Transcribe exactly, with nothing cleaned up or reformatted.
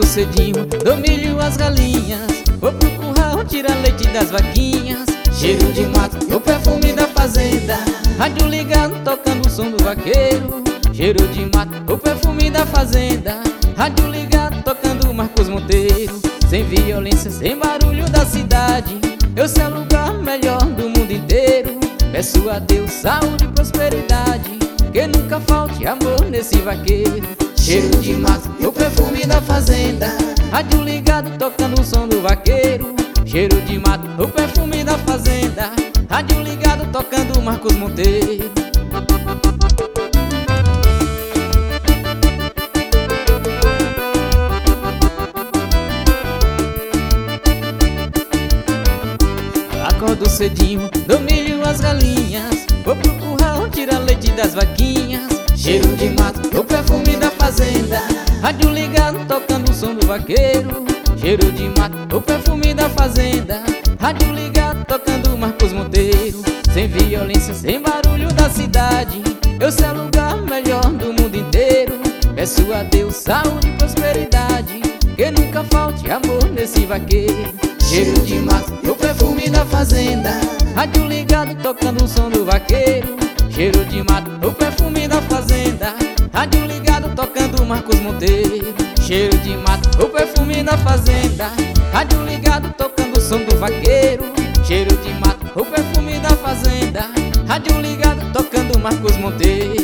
cedinho, dou milho às galinhas. Vou pro curral tirar leite das vaquinhas. Cheiro de mato, o perfume da fazenda. Rádio ligado, tocando o som do vaqueiro. Cheiro de mato, o perfume da fazenda. Rádio ligado, tocando Marcos Monteiro. Sem violência, sem barulho da cidade. Eu sei o lugar melhor do mundo inteiro. Peço a Deus saúde e prosperidade, que nunca falte amor nesse vaqueiro. Cheiro de mato, o perfume da fazenda. Rádio ligado, tocando o som do vaqueiro. Cheiro de mato, o perfume da fazenda. Rádio ligado, tocando Marcos Monteiro. Acordo cedinho, dou milho às galinhas. Vou pro curral tirar leite das vaquinhas. Cheiro de mato, o perfume da fazenda. Rádio ligado, tocando o som do vaqueiro. Cheiro de mato, o perfume da fazenda. Rádio ligado, tocando Marcos Monteiro. Sem violência, sem barulho da cidade. Eu sei o lugar melhor do mundo inteiro. Peço a Deus saúde e prosperidade, que nunca falte amor nesse vaqueiro. Cheiro de mato, o perfume da fazenda. Rádio ligado, tocando o som do vaqueiro. Cheiro de mato, o perfume da fazenda. Rádio ligado, tocando Marcos Monteiro. Cheiro de mato, o perfume da fazenda. Rádio ligado, tocando o som do vaqueiro. Cheiro de mato, o perfume da fazenda. Rádio ligado, tocando Marcos Monteiro.